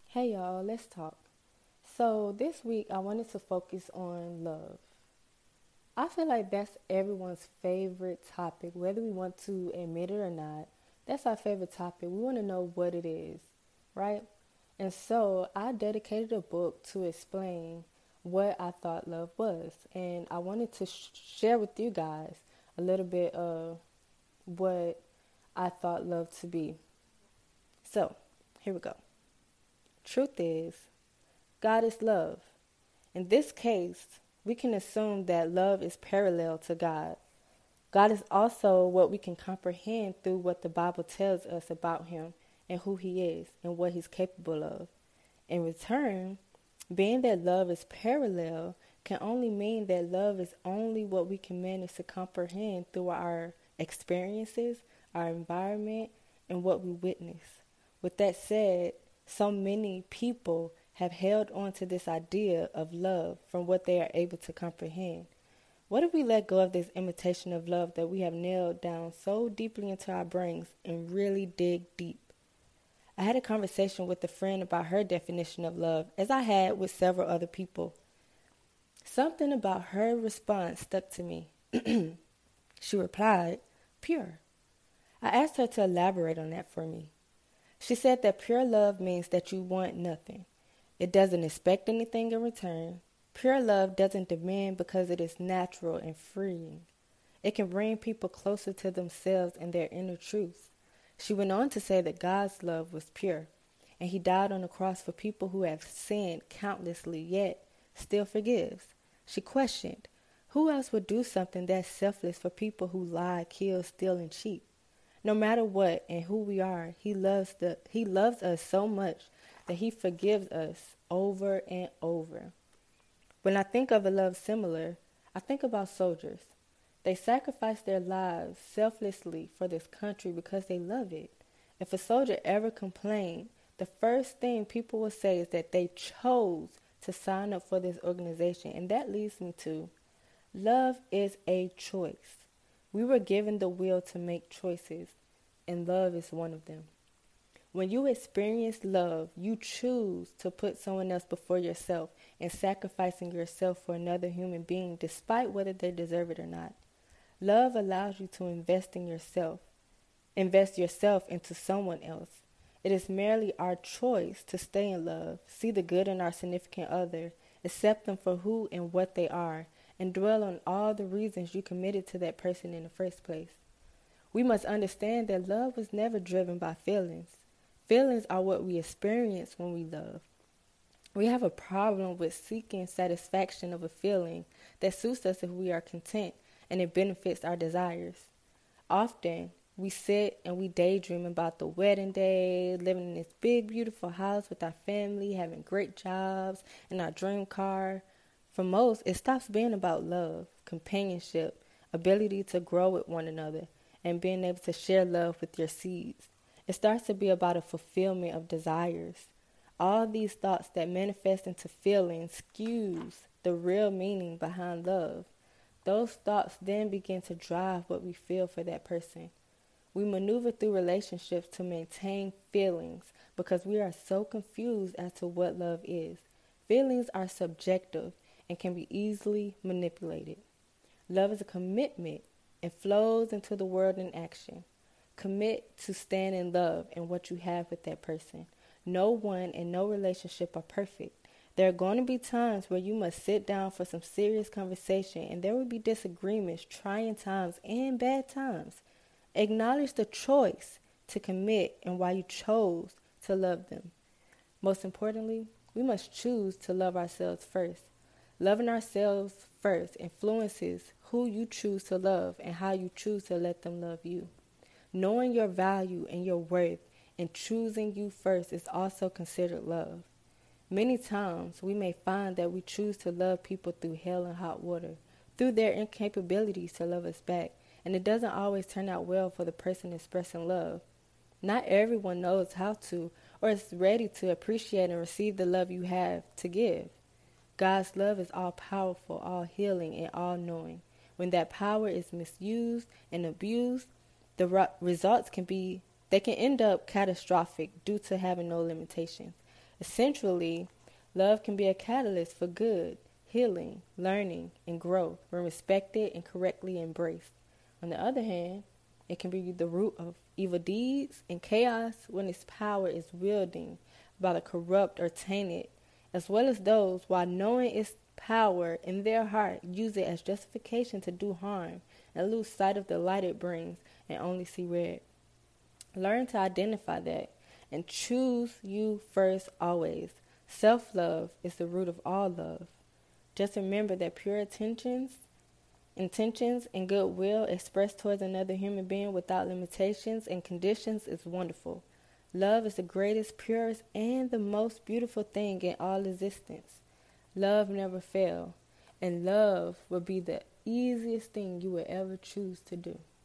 Hey y'all, let's talk. So, this week I wanted to focus on love. I feel like that's everyone's favorite topic, whether we want to admit it or not. That's our favorite topic. We want to know what it is, right? And so, I dedicated a book to explain what I thought love was. And I wanted to share with you guys a little bit of what I thought love to be. So, here we go. Truth is, God is love. In this case, we can assume that love is parallel to God. God is also what we can comprehend through what the Bible tells us about Him and who He is and what He's capable of. In return, being that love is parallel can only mean that love is only what we can manage to comprehend through our experiences, our environment, and what we witness. With that said, so many people have held on to this idea of love from what they are able to comprehend. What if we let go of this imitation of love that we have nailed down so deeply into our brains and really dig deep? I had a conversation with a friend about her definition of love, as I had with several other people. Something about her response stuck to me. She replied, pure. I asked her to elaborate on that for me. She said that pure love means that you want nothing. It doesn't expect anything in return. Pure love doesn't demand because it is natural and freeing. It can bring people closer to themselves and their inner truths. She went on to say that God's love was pure, and He died on the cross for people who have sinned countlessly, yet still forgives. She questioned, who else would do something that selfless for people who lie, kill, steal, and cheat? No matter what and who we are, He loves us so much that He forgives us over and over. When I think of a love similar, I think about soldiers. They sacrifice their lives selflessly for this country because they love it. If a soldier ever complained, the first thing people will say is that they chose to sign up for this organization. And that leads me to love is a choice. We were given the will to make choices, and love is one of them. When you experience love, you choose to put someone else before yourself and sacrificing yourself for another human being despite whether they deserve it or not. Love allows you to invest yourself into someone else. It is merely our choice to stay in love, see the good in our significant other, accept them for who and what they are, and dwell on all the reasons you committed to that person in the first place. We must understand that love was never driven by feelings. Feelings are what we experience when we love. We have a problem with seeking satisfaction of a feeling that suits us if we are content and it benefits our desires. Often, we sit and we daydream about the wedding day, living in this big, beautiful house with our family, having great jobs, and our dream car. For most, it stops being about love, companionship, ability to grow with one another, and being able to share love with your seeds. It starts to be about a fulfillment of desires. All these thoughts that manifest into feelings skews the real meaning behind love. Those thoughts then begin to drive what we feel for that person. We maneuver through relationships to maintain feelings because we are so confused as to what love is. Feelings are subjective and can be easily manipulated. Love is a commitment and flows into the world in action. Commit to stand in love and what you have with that person. No one and no relationship are perfect. There are going to be times where you must sit down for some serious conversation, and there will be disagreements, trying times, and bad times. Acknowledge the choice to commit and why you chose to love them. Most importantly, we must choose to love ourselves first. Loving ourselves first influences who you choose to love and how you choose to let them love you. Knowing your value and your worth and choosing you first is also considered love. Many times we may find that we choose to love people through hell and hot water, through their incapabilities to love us back, and it doesn't always turn out well for the person expressing love. Not everyone knows how to or is ready to appreciate and receive the love you have to give. God's love is all powerful, all healing, and all knowing. When that power is misused and abused, the results can end up catastrophic due to having no limitations. Essentially, love can be a catalyst for good, healing, learning, and growth when respected and correctly embraced. On the other hand, it can be the root of evil deeds and chaos when its power is wielded by the corrupt or tainted, as well as those, while knowing its power in their heart, use it as justification to do harm and lose sight of the light it brings and only see red. Learn to identify that and choose you first always. Self-love is the root of all love. Just remember that pure intentions and goodwill expressed towards another human being without limitations and conditions is wonderful. Love is the greatest, purest, and the most beautiful thing in all existence. Love never fails, and love will be the easiest thing you will ever choose to do.